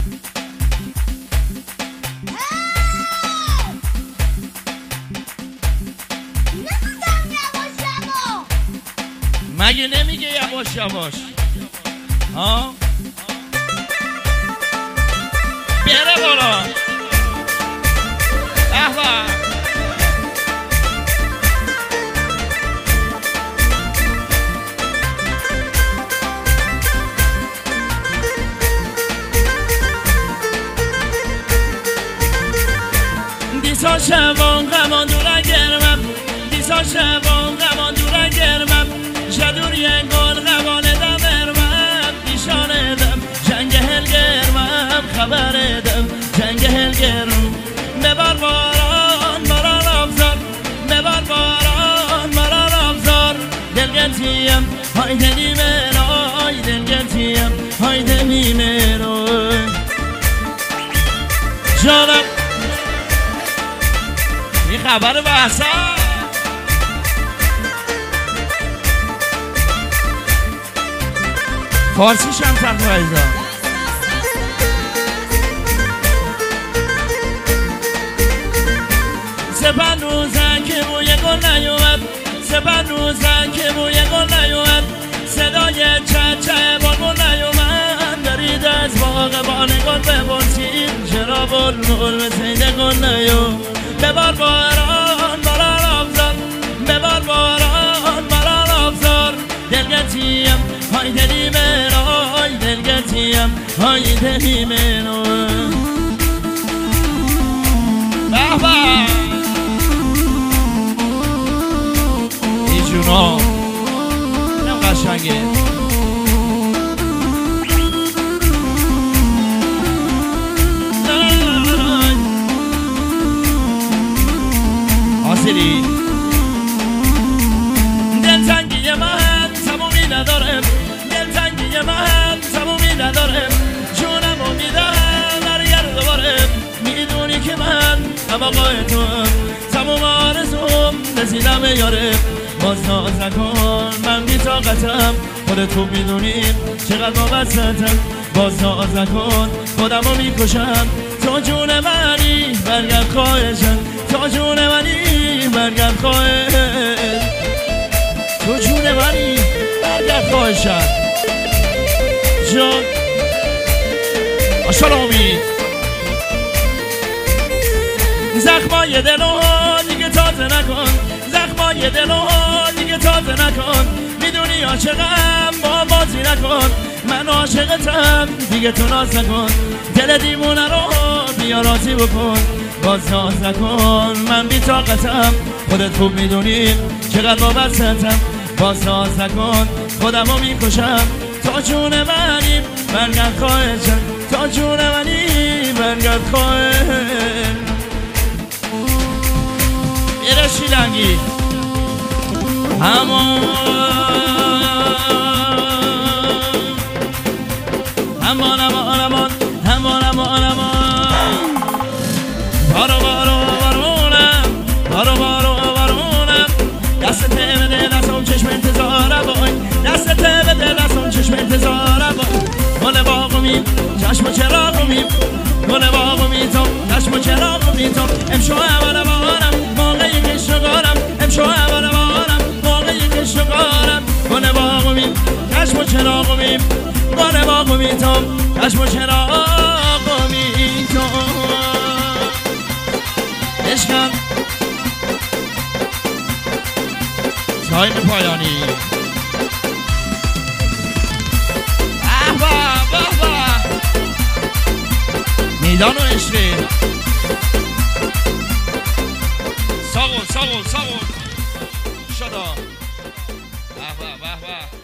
مگه نمیگه یواش یواش؟ ها بره بالا. احوا دیسا شبان غمان دورن گرمم، دیسا شبان غمان دورن گرمم، جدور ینگان غمان ادم ارمم، دیشان ادم جنگ هل گرمم، خبر ادم جنگ هل گرم. ببار باران باران ابزار، ببار باران باران ابزار، دلگتیم های دلی من آی، دلگتیم های دلی من آی. جانم این خبر بحثا فارسیش هم تقوی ایزا. سپن روزن که بوی گل نیومد، سپن روزن که بوی گل نیومد، صدای چه بلبل نیومد، درید از باغ بانگل ببرسید، چرا بلبل به سید گل نیومد. ببار باران باران ابزار، ببار باران باران ابزار، دلگتیم های دلی من آی، دلگتیم های دلی من آی. به به ای جونا اینم قشنگه. آسیری دلتنگی من تمومی ندارم، دلتنگی من تمومی ندارم، جونمو میدم برگرد دوباره، میدونی که من هم آقای توام، تموم آرزوم رسیدم یاره. باز ناز نکن من بی طاقتم، خودتو میدونی چقدر وابستم. باز ناز نکن خودمو میکشم، تو جون منی برگرد خواهشم، تو جون منی برگرد خواهش، تو جون منی برگرد خواهشم. جان آشال امید زخمای دلو دیگه تازه نکن، زخمای دلو دیگه تازه نکن، میدونی عاشقم با بازی نکن، من عاشقتم دیگه تو ناز نکن، دل دیوونه رو بیا راضی بکن. باز ناز نکن من بی طاقتم، خودت خوب میدونی چقدر وابستم. باز ناز نکن خودمو میکشم، تا جون منی برگرد خواهشم، تا جون منی برگرد خواهش. ایره شیلنگی همان همان همان همان همان همان همان بارو بارو بارونم، بارو بارو بارونم، دست بده دستم چشم انتظارم بای، دست بده دستم چشم انتظارم بای. گل باغمی چشم چراغمی، گل باغمی تو چشم چراغمی تو، امشو اول بارم موقعی که شگارم، امشو اول بارم موقعی که شگارم. گل باغمی چشم چراغمی، گل باغمی تو چشم چراغمی تو. عشقم تایم پایانی. میدان و اشری ساغل ساغل ساغل شدا. به به به به